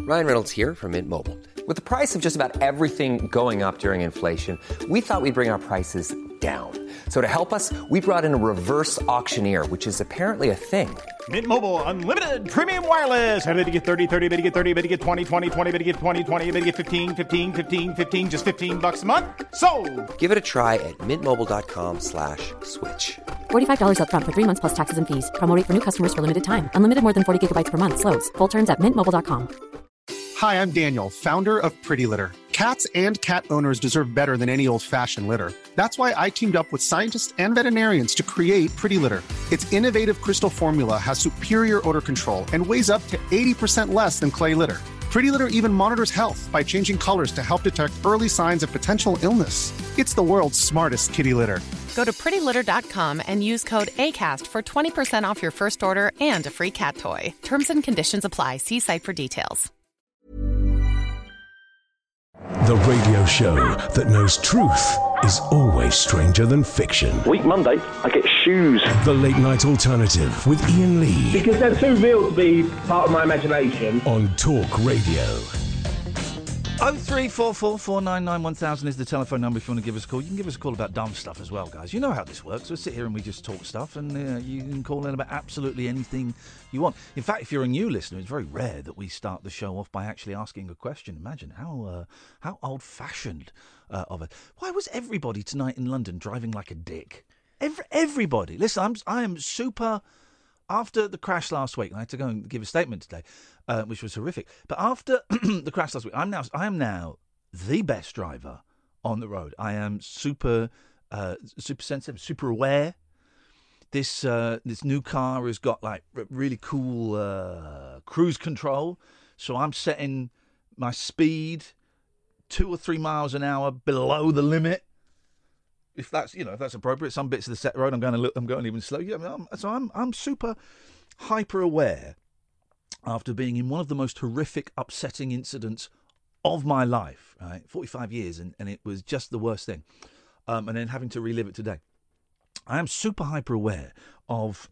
Ryan Reynolds here from Mint Mobile. With the price of just about everything going up during inflation, we thought we'd bring our prices down. So to help us, we brought in a reverse auctioneer, which is apparently a thing. Mint Mobile Unlimited Premium Wireless. How to get 30, 30, bit to get 30, bit to get 20, 20, 20, bit to get 20, 20, bit to get 15, 15, 15, 15, just $15 a month? Sold! Give it a try at mintmobile.com/switch. $45 up front for 3 months plus taxes and fees. Promo rate for new customers for limited time. Unlimited more than 40 gigabytes per month. Slows full terms at mintmobile.com. Hi, I'm Daniel, founder of Pretty Litter. Cats and cat owners deserve better than any old-fashioned litter. That's why I teamed up with scientists and veterinarians to create Pretty Litter. Its innovative crystal formula has superior odor control and weighs up to 80% less than clay litter. Pretty Litter even monitors health by changing colors to help detect early signs of potential illness. It's the world's smartest kitty litter. Go to prettylitter.com and use code ACAST for 20% off your first order and a free cat toy. Terms and conditions apply. See site for details. The radio show that knows truth is always stranger than fiction. Week Monday, I get shoes. The Late Night Alternative with Ian Lee. Because they're too real to be part of my imagination. On Talk Radio. 03444991000 is the telephone number if you want to give us a call. You can give us a call about dumb stuff as well, guys. You know how this works. We sit here and we just talk stuff, and you can call in about absolutely anything you want. In fact, if you're a new listener, it's very rare that we start the show off by actually asking a question. Imagine how old-fashioned of it. Why was everybody tonight in London driving like a dick? Everybody. Listen, I am super... After the crash last week, I had to go and give a statement today, which was horrific. But after the crash last week, I am now the best driver on the road. I am super sensitive, super aware. This new car has got like really cool cruise control, so I'm setting my speed 2 or 3 miles an hour below the limit. If that's appropriate, some bits of the set road I'm going even slow. Yeah, I'm super hyper aware after being in one of the most horrific, upsetting incidents of my life. Right, 45 years, and it was just the worst thing. And then having to relive it today, I am super hyper aware of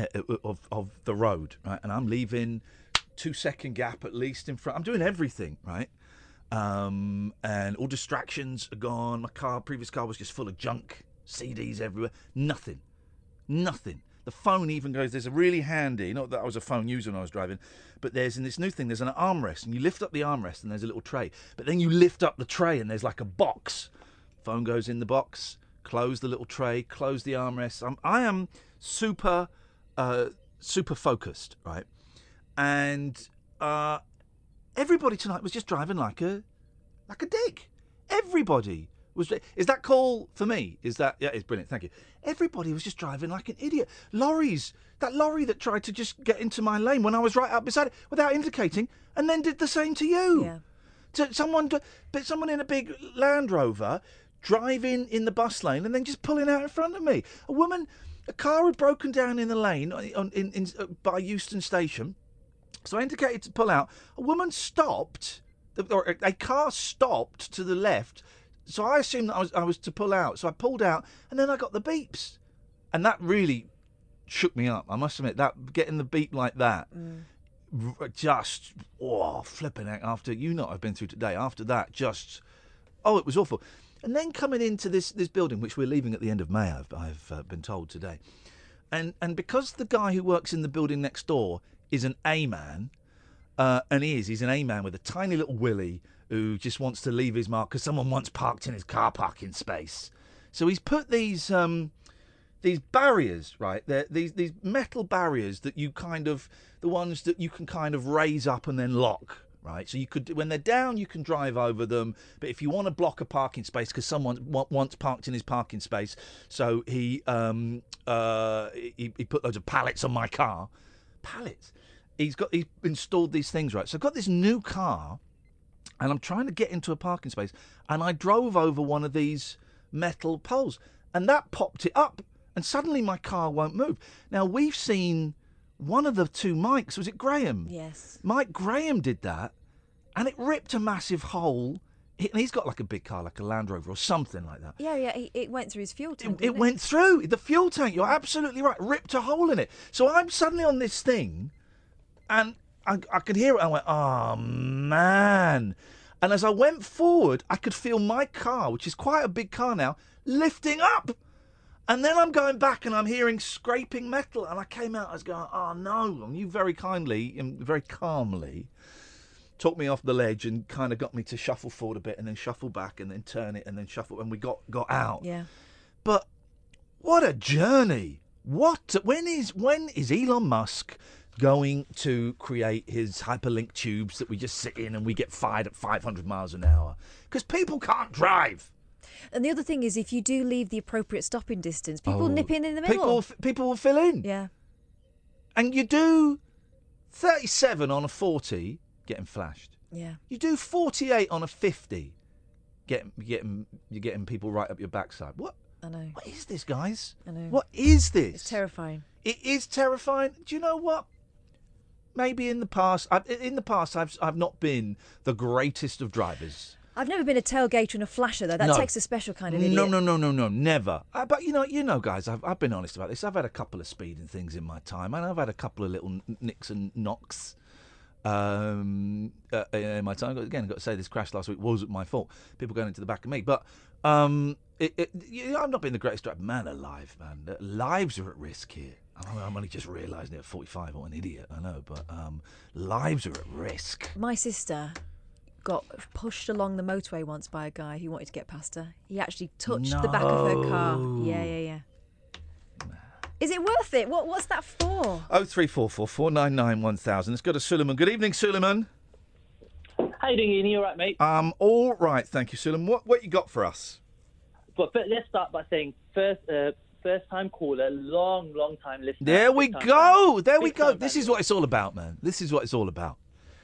the road. Right, and I'm leaving 2-second gap at least in front. I'm doing everything right. And all distractions are gone. My previous car was just full of junk, CDs everywhere. Nothing. The phone even goes, there's a really handy, not that I was a phone user when I was driving, but there's in this new thing, there's an armrest, and you lift up the armrest and there's a little tray. But then you lift up the tray and there's like a box. Phone goes in the box, close the little tray, close the armrest. I am super focused, right? And, everybody tonight was just driving like a dick. Everybody was. Is that cool for me? Is that? Yeah, it's brilliant. Thank you. Everybody was just driving like an idiot. That lorry that tried to just get into my lane when I was right up beside it without indicating, and then did the same to you. Yeah. Someone in a big Land Rover driving in the bus lane and then just pulling out in front of me. A car had broken down in the lane by Euston Station. So I indicated to pull out. A woman stopped, or a car stopped to the left. So I assumed that I was to pull out. So I pulled out, and then I got the beeps. And that really shook me up. I must admit, that getting the beep like that, just, flipping out after, I've been through today. After that, it was awful. And then coming into this building, which we're leaving at the end of May, I've been told today. And because the guy who works in the building next door is an A-man, and he's an A-man with a tiny little willy who just wants to leave his mark because someone once parked in his car parking space. So he's put these barriers, right? These metal barriers that the ones that you can kind of raise up and then lock, right? So you could, when they're down, you can drive over them. But if you want to block a parking space because someone once parked in his parking space, so he put loads of pallets on my car. Pallets. He's installed these things, right? So I've got this new car, and I'm trying to get into a parking space, and I drove over one of these metal poles, and that popped it up, and suddenly my car won't move. Now, we've seen one of the two Mikes, was it Graham? Yes. Mike Graham did that, and it ripped a massive hole. He's got like a big car, like a Land Rover or something like that. Yeah, it went through his fuel tank. It went through the fuel tank. You're absolutely right. Ripped a hole in it. So I'm suddenly on this thing, and I could hear it. I went, oh, man. And as I went forward, I could feel my car, which is quite a big car now, lifting up. And then I'm going back and I'm hearing scraping metal. And I came out, I was going, oh, no. And you very kindly and very calmly took me off the ledge and kind of got me to shuffle forward a bit and then shuffle back and then turn it and then shuffle. And we got out. Yeah. But what a journey. When is Elon Musk going to create his hyperlink tubes that we just sit in and we get fired at 500 miles an hour? Because people can't drive. And the other thing is, if you do leave the appropriate stopping distance, people nip in the middle. People will fill in. Yeah. And you do 37 on a 40, getting flashed. Yeah. You do 48 on a 50, you're getting people right up your backside. What? I know. What is this, guys? I know. What is this? It's terrifying. It is terrifying. Do you know what? Maybe in the past, I've not been the greatest of drivers. I've never been a tailgater and a flasher, though. That takes a special kind of idiot. No, never. But you know, guys, I've been honest about this. I've had a couple of speeding things in my time, and I've had a couple of little nicks and knocks in my time. Again, I've got to say, this crash last week wasn't my fault. People going into the back of me, but I've not been the greatest driver. Man alive, man. Lives are at risk here. I'm only just realising it at 45. What an idiot, I know, but lives are at risk. My sister got pushed along the motorway once by a guy who wanted to get past her. He actually touched the back of her car. Yeah. Is it worth it? What's that for? 0344 499 1000. Let's go to Suleiman. Good evening, Suleiman. How you doing, Ian? You all right, mate? All right, thank you, Suleiman. What you got for us? But let's start by saying first time caller, long time listener. There we go. This is what it's all about, man. This is what it's all about.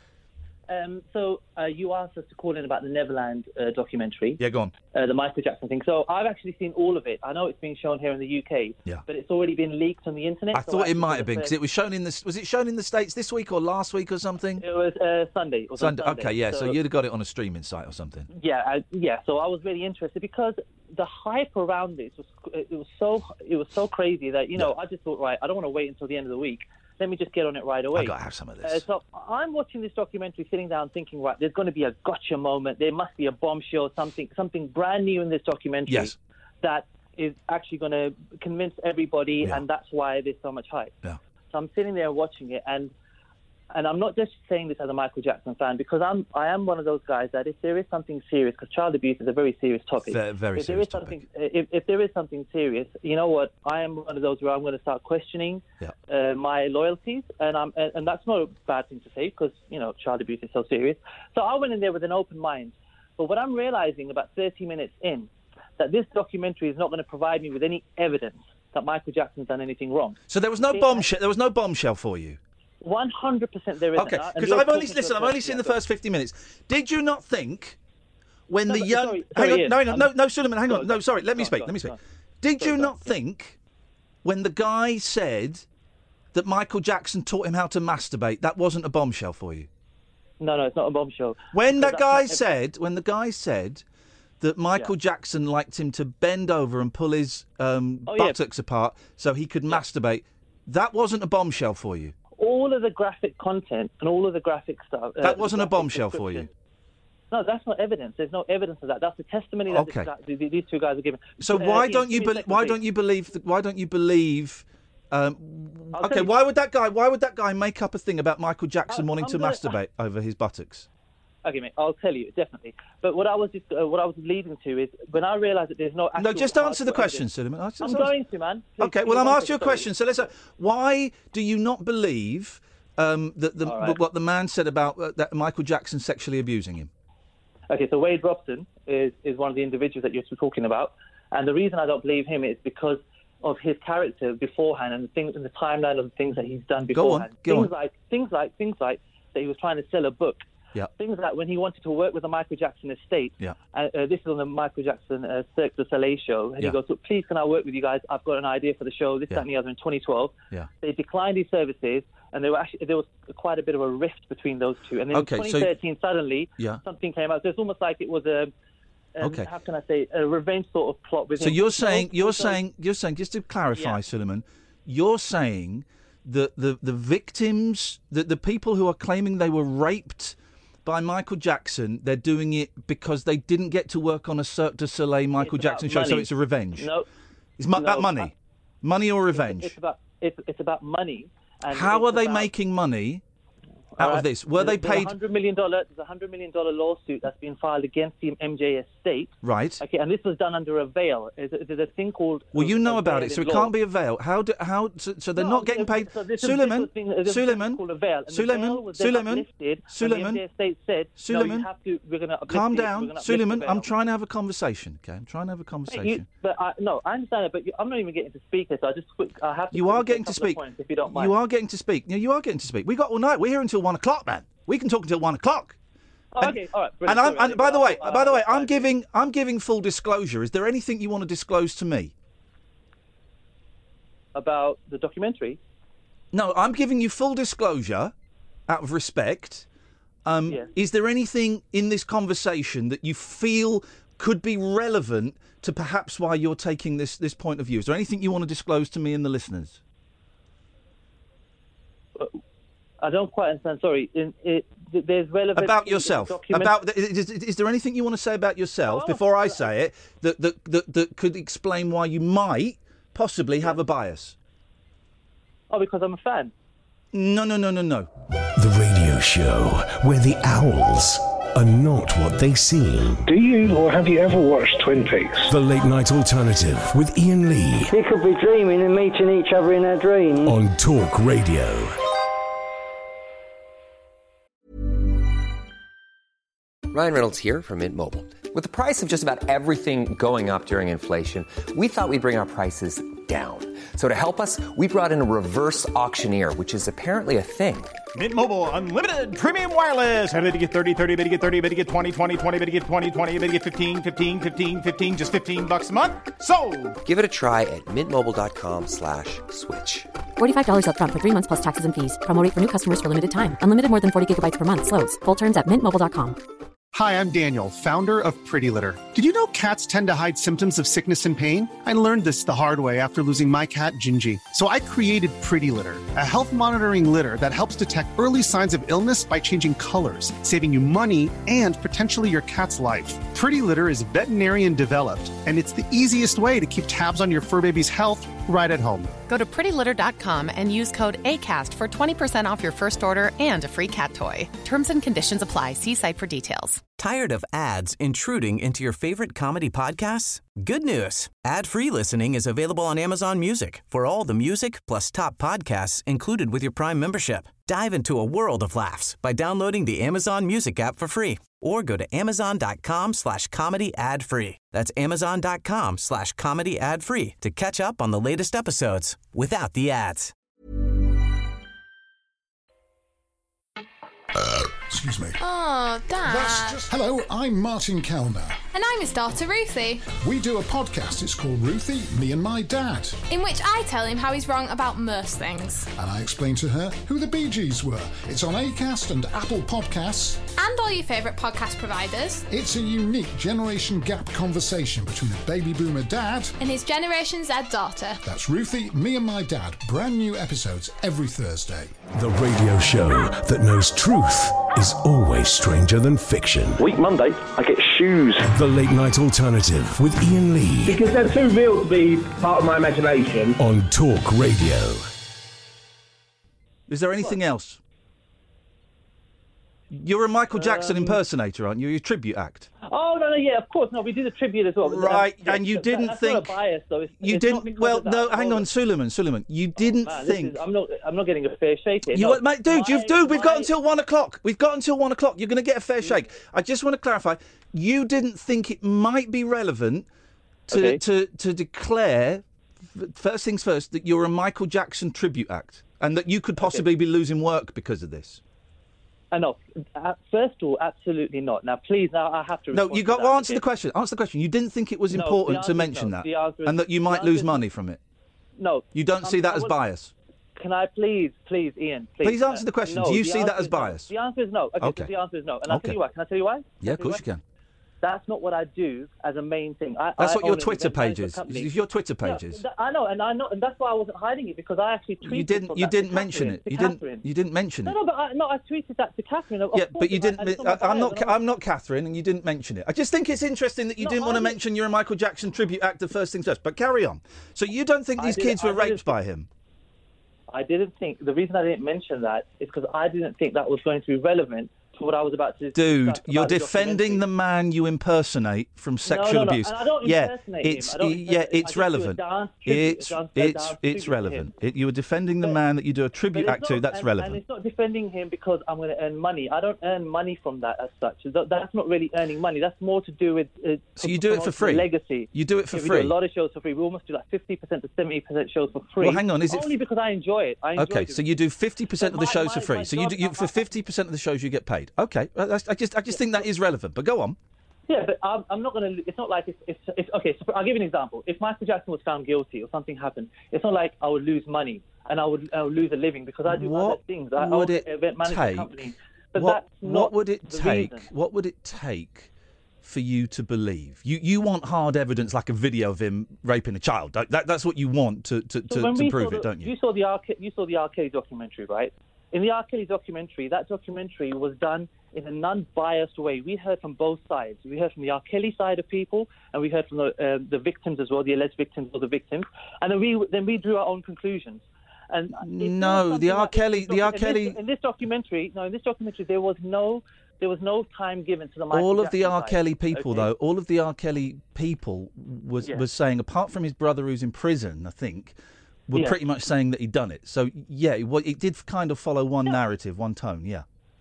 So you asked us to call in about the Neverland documentary. Yeah, go on. The Michael Jackson thing. So I've actually seen all of it. I know it's being shown here in the UK. Yeah. But it's already been leaked on the internet. I thought it might have been because it was shown in the. Was it shown in the States this week or last week or something? It was Sunday. Sunday. Okay, yeah. So you'd have got it on a streaming site or something. Yeah, So I was really interested because the hype around this was so crazy that I just thought, right, I don't want to wait until the end of the week. Let me just get on it right away. I've got to have some of this. So I'm watching this documentary, sitting down, thinking, right, there's going to be a gotcha moment. There must be a bombshell, something brand new in this documentary that is actually going to convince everybody, and that's why there's so much hype. Yeah. So I'm sitting there watching it, and I'm not just saying this as a Michael Jackson fan, because I am one of those guys that if there is something serious, because child abuse is a very serious topic. Very serious topic. If there is something serious, you know what? I am one of those where I'm going to start questioning my loyalties, and that's not a bad thing to say because child abuse is so serious. So I went in there with an open mind. But what I'm realizing about 30 minutes in, that this documentary is not going to provide me with any evidence that Michael Jackson's done anything wrong. So there was no bombshell. There was no bombshell for you. 100% there is. Okay, because I've only seen the first 50 minutes. Did you not think when the young... No, Suleiman, hang on. No, sorry, let me speak. Did you not think when the guy said that Michael Jackson taught him how to masturbate, that wasn't a bombshell for you? No, it's not a bombshell. When the guy said that Michael Jackson liked him to bend over and pull his buttocks apart so he could masturbate, that wasn't a bombshell for you? All of the graphic content and all of the graphic stuff... that wasn't a bombshell for you? No, that's not evidence. There's no evidence of that. That's the testimony that these two guys are giving. So why don't you believe? Why don't you believe? Why would that guy make up a thing about Michael Jackson wanting to masturbate over his buttocks? Okay, mate, I'll tell you definitely. But what I was leading to is when I realised that there's no. No, just answer the question, Suleiman. I'm going to, man. Okay, well, I'm asking you a question. So let's. Why do you not believe what the man said about that Michael Jackson sexually abusing him? Okay, so Wade Robson is one of the individuals that you're talking about, and the reason I don't believe him is because of his character beforehand and the things in the timeline of the things that he's done beforehand. Things like that he was trying to sell a book. Yeah. Things like when he wanted to work with the Michael Jackson estate. Yeah. This is on the Michael Jackson Cirque du Soleil show. And he goes, look, please, can I work with you guys? I've got an idea for the show, that, and the other in 2012. Yeah. They declined his services, and there was quite a bit of a rift between those two. And then in 2013, suddenly, something came out. So it's almost like it was how can I say, a revenge sort of plot with him. So you're saying, just to clarify, Suleiman, you're saying the victims, the people who are claiming they were raped by Michael Jackson, they're doing it because they didn't get to work on a Cirque du Soleil Michael Jackson show, so it's a revenge. No. It's about money. Money or revenge? It's about money. And how are they making money out of this? Were they paid? There's a $100 million lawsuit that's been filed against the MJ estate. Right. Okay, and this was done under a veil. There's a thing called. Well, you know about it, so it can't be a veil. So they're not getting paid. Suleiman, calm down. Suleiman, I'm trying to have a conversation. Okay, I'm trying to have a conversation. I understand it, but I'm not even getting to speak here. So I have to. You are getting to speak. If you don't mind. You are getting to speak. Yeah, you are getting to speak. We got all night. We're here until 1 o'clock, man. We can talk until 1 o'clock. Oh, okay, all right. And by the way, I'm giving full disclosure. Is there anything you want to disclose to me about the documentary? No, I'm giving you full disclosure out of respect. Yes. Is there anything in this conversation that you feel could be relevant to perhaps why you're taking this point of view? Is there anything you want to disclose to me and the listeners? I don't quite understand. Sorry. There's relevant about yourself. Is there anything you want to say about yourself before I say it that could explain why you might possibly have a bias? Oh, because I'm a fan. No. The radio show where the owls are not what they seem. Do you or have you ever watched Twin Peaks? The Late Night Alternative with Ian Lee. We could be dreaming and meeting each other in our dreams. On Talk Radio. Ryan Reynolds here from Mint Mobile. With the price of just about everything going up during inflation, we thought we'd bring our prices down. So to help us, we brought in a reverse auctioneer, which is apparently a thing. Mint Mobile Unlimited Premium Wireless. How to get 30, 30, bit to get 30, bit to get 20, 20, 20, bit to get 20, 20, bit to get 15, 15, 15, 15, just $15 a month? Sold! Give it a try at mintmobile.com/switch. $45 up front for 3 months plus taxes and fees. Promo rate for new customers for limited time. Unlimited more than 40 gigabytes per month. Slows full terms at mintmobile.com. Hi, I'm Daniel, founder of Pretty Litter. Did you know cats tend to hide symptoms of sickness and pain? I learned this the hard way after losing my cat, Gingy. So I created Pretty Litter, a health monitoring litter that helps detect early signs of illness by changing colors, saving you money and potentially your cat's life. Pretty Litter is veterinarian developed, and it's the easiest way to keep tabs on your fur baby's health right at home. Go to prettylitter.com and use code ACAST for 20% off your first order and a free cat toy. Terms and conditions apply. See site for details. Tired of ads intruding into your favorite comedy podcasts? Good news. Ad-free listening is available on Amazon Music for all the music plus top podcasts included with your Prime membership. Dive into a world of laughs by downloading the Amazon Music app for free or go to amazon.com/comedy ad-free. That's amazon.com/comedy ad-free to catch up on the latest episodes without the ads. Excuse me. Oh, Dad. Hello, I'm Martin Kellner. And I'm his daughter, Ruthie. We do a podcast. It's called Ruthie, Me and My Dad. In which I tell him how he's wrong about most things. And I explain to her who the Bee Gees were. It's on Acast and Apple Podcasts. And all your favourite podcast providers. It's a unique generation gap conversation between a baby boomer dad and his Generation Z daughter. That's Ruthie, Me and My Dad. Brand new episodes every Thursday. The radio show that knows truth is always stranger than fiction. Week Monday, I get shoes. The Late Night Alternative with Ian Lee. Because they're too real to be part of my imagination. On Talk Radio. Is there anything else? You're a Michael Jackson impersonator, aren't you? Your tribute act. Oh, no, yeah, of course. No, we did a tribute as well. Right, and you didn't that's think... Not a bias, though. You didn't... Well, no, hang on, Suleiman. You didn't think... I'm not getting a fair shake here. You, mate, we've got until 1 o'clock. We've got until 1 o'clock. You're going to get a fair shake. I just want to clarify. You didn't think it might be relevant to declare, first things first, that you're a Michael Jackson tribute act and that you could possibly be losing work because of this. No, first of all, absolutely not. Now, please, I have to... No, you got to answer the question. Answer the question. You didn't think it was important to mention that and that you might lose money from it? No. You don't see that as bias? Can I please, Ian, please answer the question. Do you see that as bias? The answer is no. Okay. The answer is no. And I'll tell you why. Can I tell you why? Yeah, of course you can. That's not what I do as a main thing. That's what I your own an Twitter event page management is. company. It's your Twitter page is. I know, and that's why I wasn't hiding it, because I actually tweeted. You didn't mention it. You didn't mention it. No, but I tweeted that to Catherine. Of course, but you didn't. it's on my bio, I'm not Catherine, and you didn't mention it. I just think it's interesting that you didn't want to mention you're a Michael Jackson tribute actor first things first. But carry on. So you don't think these kids were raped by him? I didn't think. The reason I didn't mention that is because I didn't think that was going to be relevant to what I was about to. Dude, you're defending the man you impersonate from sexual abuse. And I don't impersonate him. It's relevant. It's relevant. You were defending the man that you do a tribute act to. That's relevant. And it's not defending him because I'm going to earn money. I don't earn money from that as such. That's not really earning money. That's more to do with. So you do it for free. Legacy. You do it for We free. do a lot of shows for free. We almost do like 50% to 70% shows for free. Well, hang on. Is it only because I enjoy it? Okay, so you do 50% of the shows for free. So you for 50% of the shows you get paid. Okay, I just think that is relevant. But go on. Yeah, but I'm not going to. It's not like if okay. So I'll give you an example. If Michael Jackson was found guilty or something happened, it's not like I would lose money and I would lose a living because I do other things. I own an event management company. But what would it take? What would it take for you to believe? You want hard evidence, like a video of him raping a child. That's what you want to prove it, don't you? You saw the R. Kelly documentary, right? In the R. Kelly documentary, that documentary was done in a non-biased way. We heard from both sides. We heard from the R. Kelly side of people, and we heard from the victims as well, the alleged victims or the victims, and then we drew our own conclusions. And no, the R. Kelly. In this documentary, there was no time given to the Michael all of the Jackson R. side. Kelly people, Okay? though, all of the R. Kelly people was saying, apart from his brother who's in prison, I think, were pretty much saying that he'd done it. So yeah, it did kind of follow one narrative, one tone. Yeah.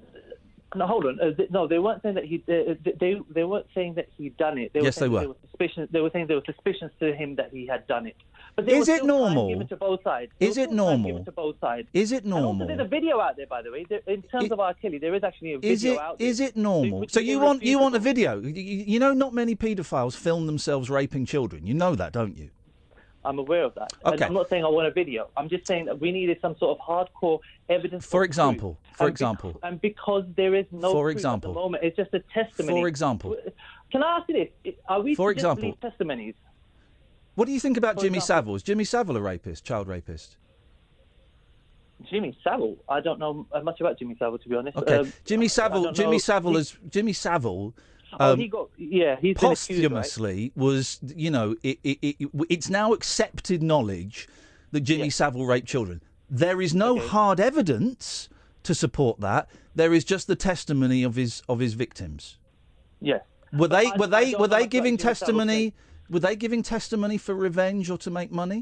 No, hold on. No, they weren't saying that he. They weren't saying that he'd done it. Yes, they were. They were saying there were suspicions to him that he had done it. But Is it normal? Given to both sides. Is it normal? Given to both sides. Is it And also, normal? there's a video out there, by the way. In terms of R. Kelly, there is actually a video out there. Is it normal? So you want a video? You know, not many paedophiles film themselves raping children. You know that, don't you? I'm aware of that. Okay. I'm not saying I want a video. I'm just saying that we needed some sort of hardcore evidence. For example, and because there is no proof at the moment, it's just a testimony. For example. Can I ask you this? Are we For to just example. believe testimonies? What do you think about Jimmy Savile? Is Jimmy Savile a rapist, child rapist? Jimmy Savile? I don't know much about Jimmy Savile, to be honest. Okay, Jimmy Savile. He's been posthumously was, it's now accepted knowledge that Jimmy Savile raped children. There is no hard evidence to support that. There is just the testimony of his victims. Yes. Were they giving testimony? Were they giving testimony for revenge or to make money?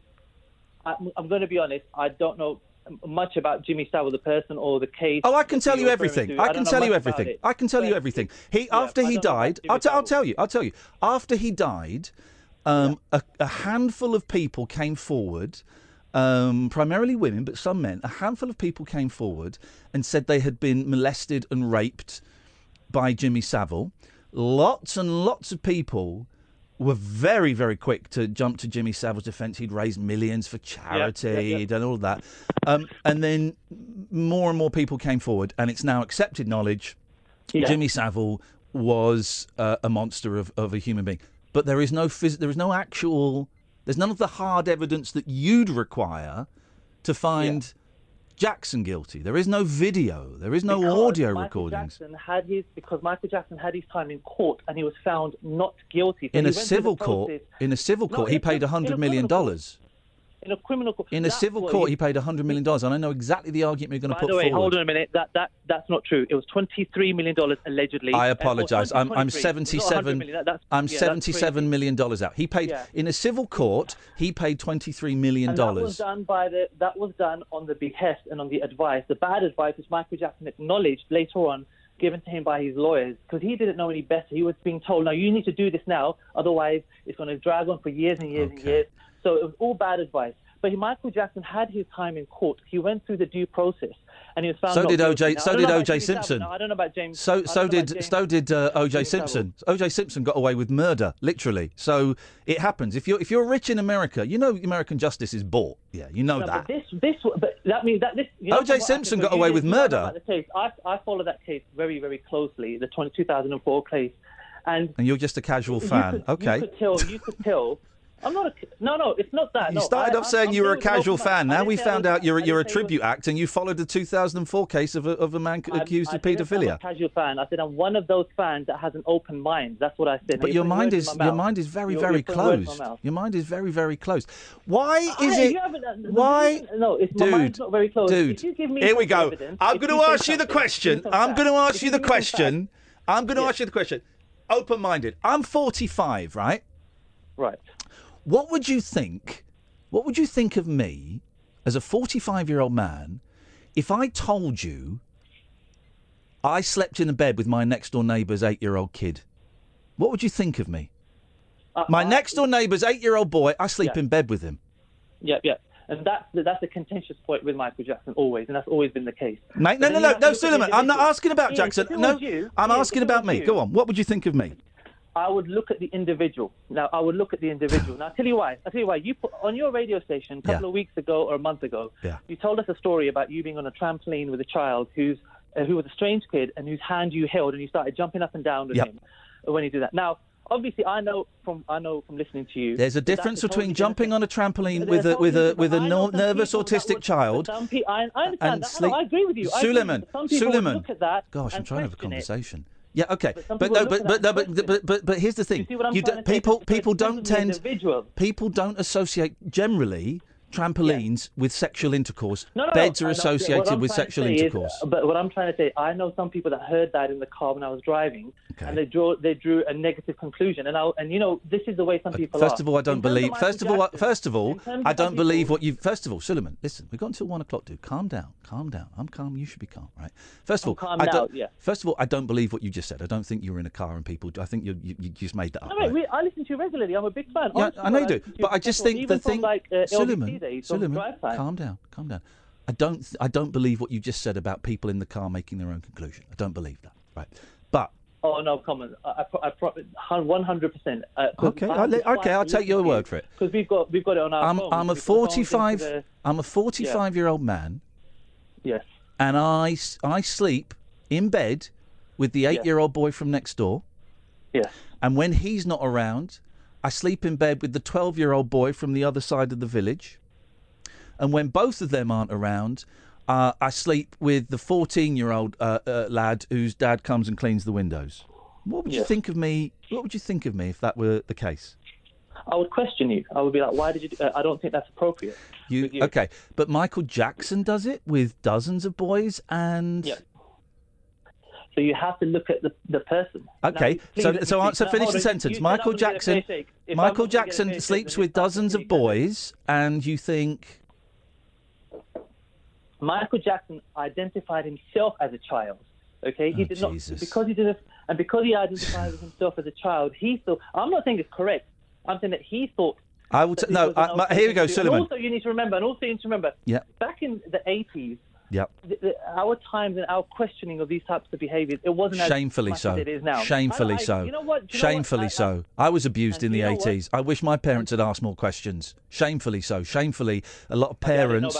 I'm going to be honest. I don't know much about Jimmy Savile, the person, or the case. Oh, I can tell you everything. I can tell you everything. I can tell you everything. After he died, I'll tell you. After he died, a handful of people came forward, primarily women, but some men. A handful of people came forward and said they had been molested and raped by Jimmy Savile. Lots and lots of people were very, very quick to jump to Jimmy Savile's defence. He'd raised millions for charity, he'd done all of that. And then more and more people came forward, and it's now accepted knowledge Jimmy Savile was a monster of a human being. But there is no there's none of the hard evidence that you'd require to find Jackson guilty. There is no video. There is no audio recordings. Because Michael Jackson had his time in court and he was found not guilty. So In a civil court, he paid $100 million. In a criminal court. In a civil court, he paid $100 million. And I know exactly the argument you're going to put forward. By the way, hold on a minute. That's not true. It was $23 million allegedly. I apologise. I'm $77 million out. He paid in a civil court. He paid $23 million. And that was done on the behest and on the advice, the bad advice, which Michael Jackson acknowledged later on, given to him by his lawyers, because he didn't know any better. He was being told, "No, you need to do this now, otherwise it's going to drag on for years and years and years." So it was all bad advice. But Michael Jackson had his time in court. He went through the due process, and he was found. So did guilty. OJ. So did OJ Simpson. I don't know about James. So did OJ Simpson. OJ Simpson got away with murder, literally. So it happens. If you're rich in America, you know American justice is bought. Yeah, you know that. But that means that this. OJ Simpson got away with murder. The case. I follow that case very, very closely. The 2004 case. And you're just a casual fan. Okay. You could tell. I'm not no, it's not that. You started off saying you were a casual fan. Now we found out you're a tribute act, and you followed the 2004 case of a man accused of paedophilia. I'm a casual fan. I said I'm one of those fans that has an open mind. That's what I said. But your mind is very, very closed. Your mind is very, very closed. Why is it? Why? No, it's my mind's not very closed. Dude, here we go. I'm going to ask you the question. I'm going to ask you the question. Open-minded. I'm 45, right? Right. What would you think? What would you think of me as a 45-year-old man if I told you I slept in a bed with my next-door neighbour's 8-year-old kid? What would you think of me? My next-door neighbour's 8-year-old boy, I sleep in bed with him. Yeah. And that's a contentious point with Michael Jackson always, and that's always been the case. Mate, no, Suleiman, I'm not asking about Jackson. No, I'm asking about me. Go on. What would you think of me? I would look at the individual. Now, I'll tell you why. You put on your radio station a couple of weeks ago or a month ago, you told us a story about you being on a trampoline with a child who was a strange kid and whose hand you held, and you started jumping up and down with him when you do that. Now, obviously, I know from listening to you. There's a difference between jumping on a trampoline with a nervous autistic child. I understand that. I agree with you. Suleiman. Look at that. Gosh, I'm trying to have a conversation. Yeah, okay, but here's the thing: people don't associate generally trampolines with sexual intercourse. Beds are associated with sexual intercourse. But what I'm trying to say, I know some people that heard that in the car when I was driving, and they drew a negative conclusion. And this is the way some people are. First of all, I don't believe. First of all, I don't believe what you. First of all, Suleiman, listen, we've got until 1 o'clock, dude. Calm down. I'm calm. You should be calm, right? First of all, I don't believe what you just said. I don't think you were in a car and people. I think you just made that up. No, right? I listen to you regularly. I'm a big fan. Yeah, I know you do. But I just think the thing, Suleiman, calm down. I don't believe what you just said about people in the car making their own conclusion. I don't believe that, right? But oh no, come on! I 100%. Okay, I'll take your word for it. Because we've got it on our phone. I'm a 45-year-old man. Yes. And I sleep in bed with the 8-year-old boy from next door. Yes. And when he's not around, I sleep in bed with the 12-year-old boy from the other side of the village. And when both of them aren't around, I sleep with the 14-year-old lad whose dad comes and cleans the windows. What would you think of me? What would you think of me if that were the case? I would question you. I would be like, why did you do I don't think that's appropriate. Okay, but Michael Jackson does it with dozens of boys and... Yeah. So you have to look at the person. Okay, so finish the sentence. Michael Jackson sleeps with dozens of boys and you think... Michael Jackson identified himself as a child. Okay, he did Jesus. Not because he identified himself as a child. He thought. I'm not saying it's correct. I'm saying that he thought. I will. Here we go, Suleiman. Also, you need to remember. Yeah. Back in the 80s. Yep. Our times and our questioning of these types of behaviours, it wasn't shamefully as so. much as it is now. Shamefully so. You know what? Shamefully so. I was abused in the 80s. I wish my parents had asked more questions. Shamefully so. Shamefully, a lot of parents.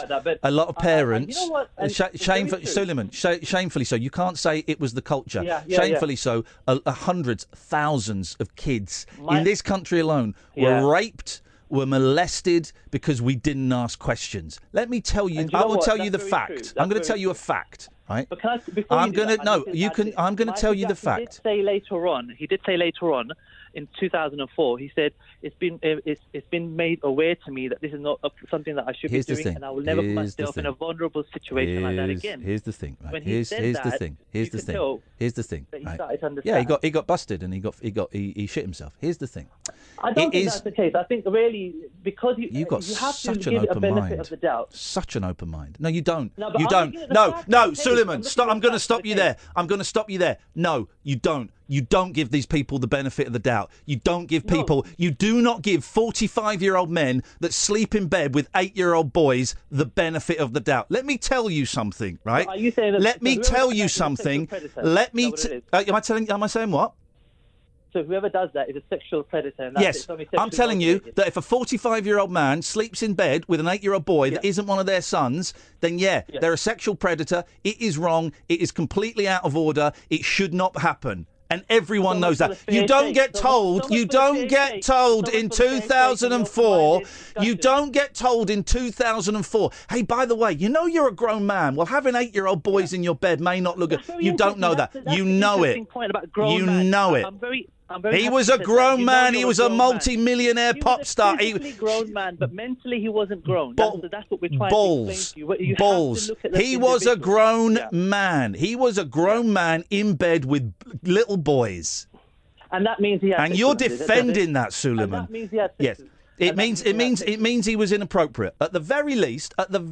Suleiman. Shamefully so. You can't say it was the culture. Shamefully so. Hundreds, thousands of kids in this country alone were raped. Were molested because we didn't ask questions. Let me tell you. I will tell you the fact. I'm going to tell you a fact, right? But I'm going to tell you the fact. He did say later on, in 2004, he said it's been made aware to me that this is not something that I should be doing, and I will never put myself in a vulnerable situation like that again. Here's the thing, right? When Here's the thing. Here's the thing. That he right? started to understand. Yeah, he got busted and he shit himself. Here's the thing. I don't think that's the case. I think really because you have to give a benefit of the doubt. Such an open mind. No, you don't. You don't. No, Suleiman. Stop. I'm going to stop you there. No, you don't. You don't give these people the benefit of the doubt. You don't give people... You do not give 45-year-old men that sleep in bed with 8-year-old boys the benefit of the doubt. Let me tell you something, right? Are you saying that... Let me tell you something. Am I saying what? So whoever does that is a sexual predator. And yes, I'm telling you that if a 45-year-old man sleeps in bed with an 8-year-old boy that isn't one of their sons, then they're a sexual predator. It is wrong. It is completely out of order. It should not happen. And everyone knows that. You don't get told. You don't get told in 2004. You don't get told in 2004. Hey, by the way, you know you're a grown man. Well, having 8-year-old boys in your bed may not look good. You don't know that. You know it. You know it. He was a grown man. He was a multi-millionaire pop star. He was a grown man, but mentally he wasn't grown. That's what we're trying to explain to you. Balls. He was a grown man. He was a grown man in bed with little boys. And that means he had. And you're defending that, Suleiman. And that means he had. Yes. It means he was inappropriate. At the very least,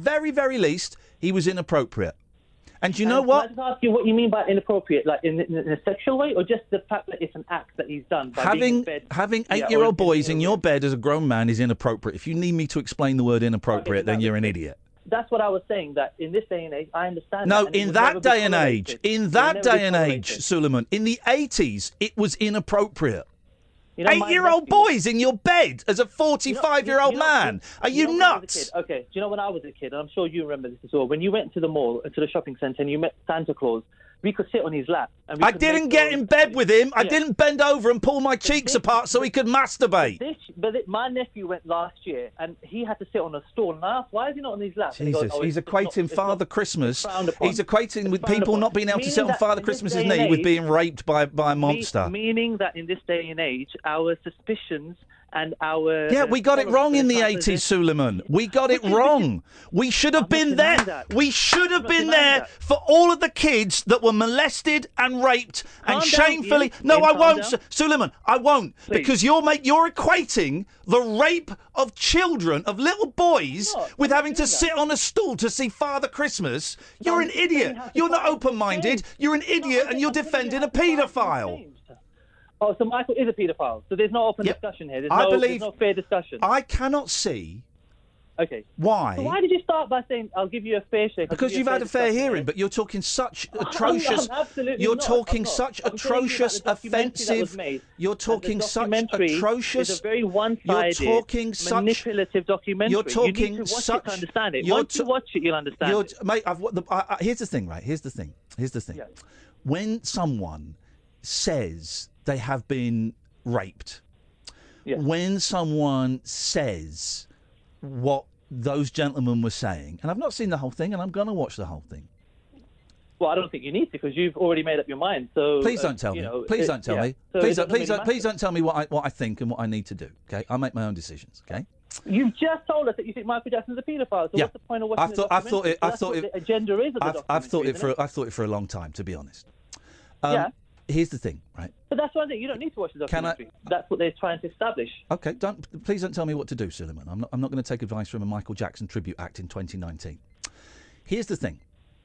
he was inappropriate. And you know what? Can I just ask you what you mean by inappropriate, like in a sexual way, or just the fact that it's an act that he's done? By being in bed? Having 8-year-old boys in your bed as a grown man is inappropriate. If you need me to explain the word inappropriate, then you're an idiot. That's what I was saying, that in this day and age, I understand. No, in that day and age, Suleiman, in the 80s, it was inappropriate. 8-year-old boys in your bed as a 45-year-old man. Are you nuts? Okay, do you know when I was a kid, and I'm sure you remember this as well, when you went to the mall, to the shopping centre, and you met Santa Claus, we could sit on his lap. And I didn't get in bed with him. I didn't bend over and pull my cheeks apart so he could masturbate. My nephew went last year, and he had to sit on a stool. And I asked, why is he not on his lap? Jesus, he's equating Father Christmas. He's equating with people not being able to sit on Father Christmas's knee with being raped by a monster. Meaning that in this day and age, our suspicions and our... Yeah, we got it wrong in the 80s, Suleiman. We got it wrong. We should have been there. We should have been there for all of the kids that were molested and raped and shamefully... No, I won't, Suleiman. I won't. Because you're equating the rape of children, of little boys, with having to sit on a stool to see Father Christmas. You're an idiot. You're not open-minded. You're an idiot and you're defending a paedophile. Oh, so Michael is a paedophile. So there's no open discussion here. There's no fair discussion. I cannot see. Okay. Why? So why did you start by saying I'll give you a fair shake? Because you've had a fair hearing, but you're talking such atrocious. You're talking such atrocious, offensive. You're talking such atrocious. It's a very one-sided, manipulative documentary. You're talking you need to watch such. it to understand it. Once you watch it, you'll understand it. Mate, here's the thing, right? Here's the thing. Yeah. When someone says they have been raped, when someone says what those gentlemen were saying, and I've not seen the whole thing, and I'm going to watch the whole thing. Well, I don't think you need to, because you've already made up your mind. So please don't tell me. Please don't tell me. Please don't tell me what I think and what I need to do. Okay, I make my own decisions. Okay. You've just told us that you think Michael Jackson's a paedophile. So what's the point of watching the documentary? I thought the agenda is of the documentary. I've thought it for a long time, to be honest. Here's the thing, right? But that's one thing. You don't need to watch the documentary. That's what they're trying to establish. Okay, please don't tell me what to do, Suleiman. I'm not going to take advice from a Michael Jackson tribute act in 2019. Here's the thing.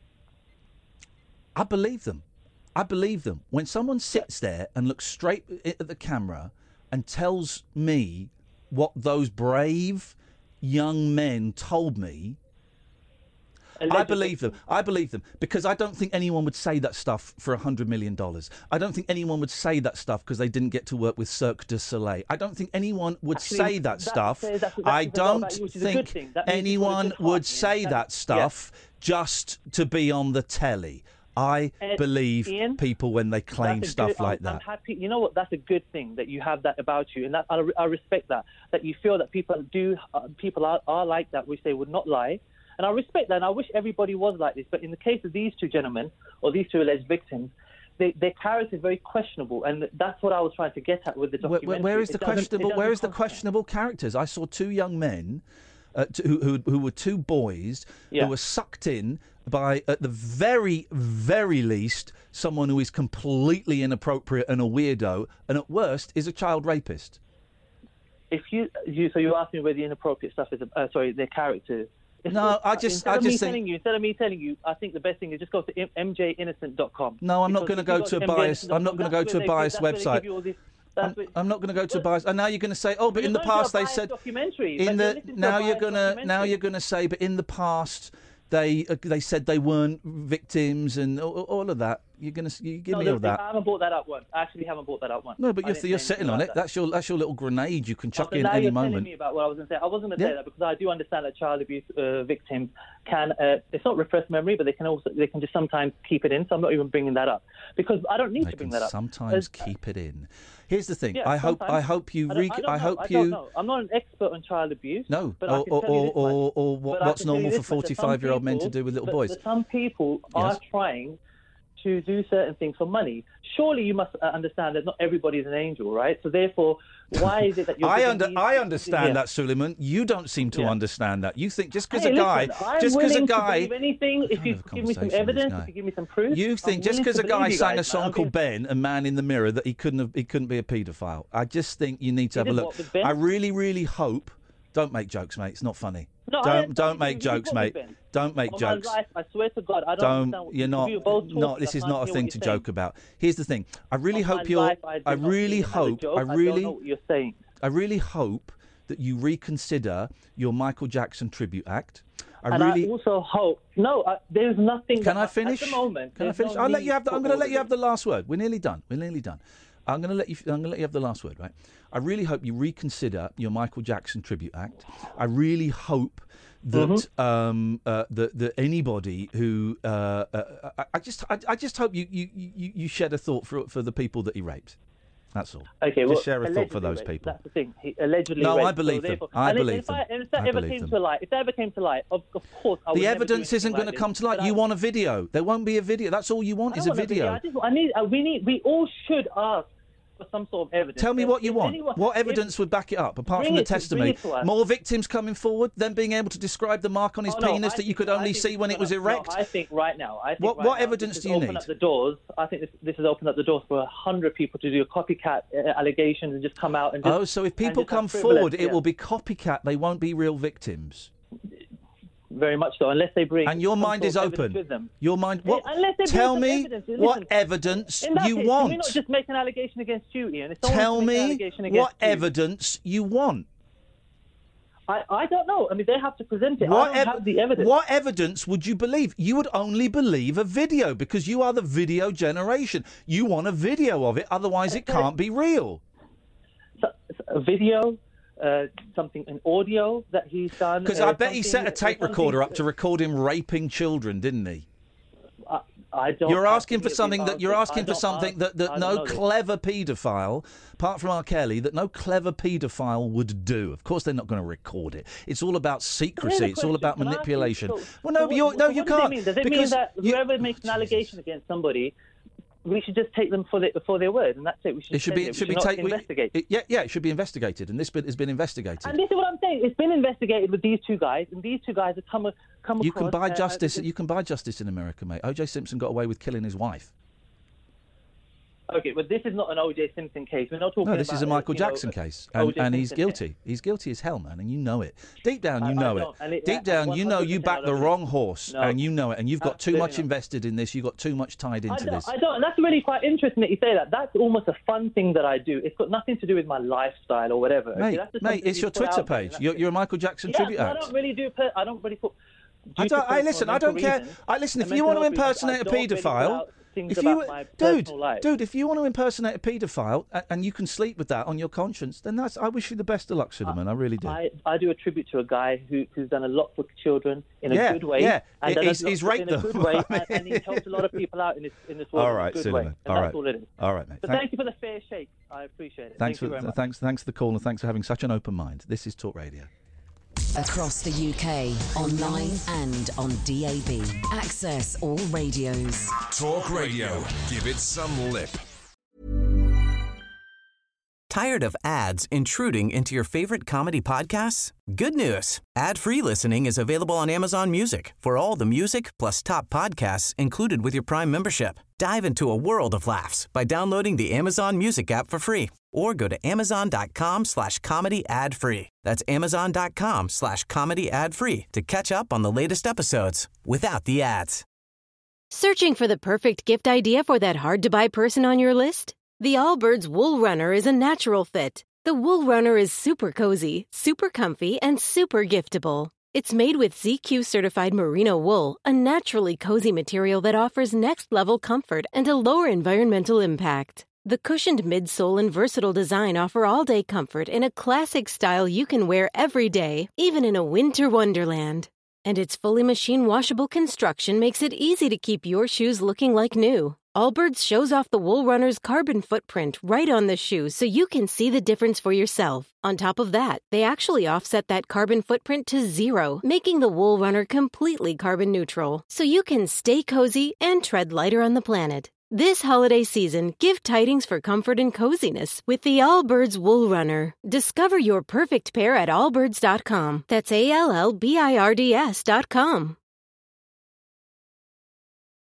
I believe them. When someone sits there and looks straight at the camera and tells me what those brave young men told me, I believe them because I don't think anyone would say that stuff for $100 million. I don't think anyone would say that stuff because they didn't get to work with Cirque du Soleil. I don't think anyone would say that stuff. I don't think anyone would say that stuff just to be on the telly. I believe people when they claim stuff like that. I'm happy. You know what? That's a good thing that you have that about you, and that I respect that. That you feel that people are like that, which they would not lie. And I respect that, and I wish everybody was like this. But in the case of these two gentlemen, or these two alleged victims, their character is very questionable, and that's what I was trying to get at with the documentary. Where is the questionable characters? I saw two young men who were two boys who were sucked in by, at the very, very least, someone who is completely inappropriate and a weirdo, and at worst is a child rapist. So you asked me where the inappropriate stuff is. Their character. Instead of me telling you, I think the best thing is just go to mjinnocent.com. No, I'm not going to go to a biased. I'm not going to go to a biased website. I'm not going to go to a biased. And now you're going to say, but in the past they said. Now you're going to say, but in the past they said they weren't victims and all of that. You give No, me all that. I haven't brought that up once. I actually haven't brought that up once. No, but I didn't you're say sitting on anything it. about That's your little grenade you can chuck So in now any you're telling moment. me about what I was going to say. I wasn't going to Yeah. say that because I do understand that child abuse victims can, it's not repressed memory, but they can just sometimes keep it in. So I'm not even bringing that up because I don't need to bring that up. Sometimes keep it in. Here's the thing. Yeah, I hope you. I don't know. I'm not an expert on child abuse. No, but I can tell you this much. or But I what's can tell you normal this for much, that 45-year-old men to do with little boys. But some people are trying to do certain things for money. Surely you must understand that not everybody is an angel, right? So therefore, why is it that you're... I understand that, Suleiman. You don't seem to understand that. You think just because Hey, a guy... listen, I'm just because a willing to guy... believe anything, if you give me some evidence, if you give me some proof... You think I'm just willing because to a guy believe you sang a guys, song man. called Ben, a man in the mirror, that he couldn't be a paedophile. I just think you need to have a did look. what with Ben? I really, really hope... Don't make jokes, mate. It's not funny. No, Don't make jokes, mate. Don't make jokes. My life, I swear to God, I don't understand. You're not. We were both talking, This I is can't not a hear thing what to you're saying. joke about. Here's the thing. I really On hope my you're. life, I do I not really see it as a hope. joke. I I don't really. know what you're saying. I really hope that you reconsider your Michael Jackson tribute act. I also hope. No, there's nothing. Can I finish? At the moment, Can I there's finish? no I'll let you need have. I'm for going to all let of you have the last word. We're nearly done. I'm going to let you have the last word, right? I really hope you reconsider your Michael Jackson tribute act. I really hope that that anybody who I just hope you shed a thought for the people that he raped. That's all. Okay, just share a thought for those raped. people. That's the thing. He allegedly No, raped, I believe so them. therefore- I and believe if them. If that I ever believe came them. to light, of course, I would The never do evidence isn't anything going like to come this. to light. But You want a video. There won't be a video. That's all you want is a video. We all should ask for some sort of evidence. Tell me what you If want. anyone- What if- evidence would back it up, apart Bring from the it to- testimony? bring it to us. More victims coming forward, them being able to describe the mark on his penis that you could only see when it was erect? No, I think right now. What evidence do you need? Up the doors. I think this has opened up the doors for 100 people to do a copycat allegations and just come out and just... So if people and just have come frivolous- forward, it yeah. will be copycat. They won't be real victims. Very much so, unless they bring... And your some mind sort is of evidence open. with them. Your mind... What? Unless they bring Tell some me evidence. what Listen, evidence in that you case, want. Can we not just make an allegation against you, Ian? If someone Tell makes an me allegation against what you, evidence you want. I don't know. I mean, they have to present it. What I don't have the evidence. What evidence would you believe? You would only believe a video because you are the video generation. You want a video of it, otherwise it can't be real. A video, something, an audio that he's done. Because I bet he set a something- tape recorder up to record him raping children, didn't he? I don't. You're asking for absolutely something that answer. I don't no know this. clever paedophile, apart from R. Kelly, that no clever paedophile would do. Of course, they're not going to record it. It's all about secrecy. It's all about manipulation. Well, no, you What can't. Does it mean? Does it mean because that whoever makes an allegation against somebody, we should just take them for their word, and that's it? We should. It should be. It should be not taken. investigate. It should be investigated, and this bit has been investigated. And this is what I'm saying. It's been investigated with these two guys, and these two guys have come across. You can buy justice. You can buy justice in America, mate. O.J. Simpson got away with killing his wife. Okay, but this is not an O.J. Simpson case. We're not talking about... No, this is a Michael Jackson case, and he's guilty. He's guilty as hell, man, and you know it. Deep down, you know it. Deep down, you know you backed the wrong horse, and you know it, and you've got too much invested in this. You've got too much tied into this. I don't. And that's really quite interesting that you say that. That's almost a fun thing that I do. It's got nothing to do with my lifestyle or whatever. Mate, That's just mate, something it's you your put Twitter out there, page. and You're a Michael Jackson tribute but act. I don't really do. I don't really put. Listen, I don't care. Listen, if you want to impersonate a paedophile, if you want to impersonate a paedophile and you can sleep with that on your conscience, then I wish you the best of luck, Suleiman. I really do. I do a tribute to a guy who's done a lot for children in a good way. Yeah, and he's raped them. In a good way, and he's helped a lot of people out in this world. All right, in a good Suleiman. way. And that's all it is. All right, mate. But thank you for the fair shake. I appreciate it. Thanks Thank you very much. Thanks for the call, and thanks for having such an open mind. This is Talk Radio. Across the UK, online and on DAB. Access all radios. Talk Radio. Give it some lip. Tired of ads intruding into your favorite comedy podcasts? Good news. Ad-free listening is available on Amazon Music for all the music plus top podcasts included with your Prime membership. Dive into a world of laughs by downloading the Amazon Music app for free or go to amazon.com/comedy ad-free. That's amazon.com/comedy ad-free to catch up on the latest episodes without the ads. Searching for the perfect gift idea for that hard-to-buy person on your list? The Allbirds Wool Runner is a natural fit. The Wool Runner is super cozy, super comfy, and super giftable. It's made with ZQ-certified merino wool, a naturally cozy material that offers next-level comfort and a lower environmental impact. The cushioned midsole and versatile design offer all-day comfort in a classic style you can wear every day, even in a winter wonderland. And its fully machine-washable construction makes it easy to keep your shoes looking like new. Allbirds shows off the Wool Runner's carbon footprint right on the shoe so you can see the difference for yourself. On top of that, they actually offset that carbon footprint to 0, making the Wool Runner completely carbon neutral, so you can stay cozy and tread lighter on the planet. This holiday season, give tidings for comfort and coziness with the Allbirds Wool Runner. Discover your perfect pair at allbirds.com. That's ALLBIRDS.com.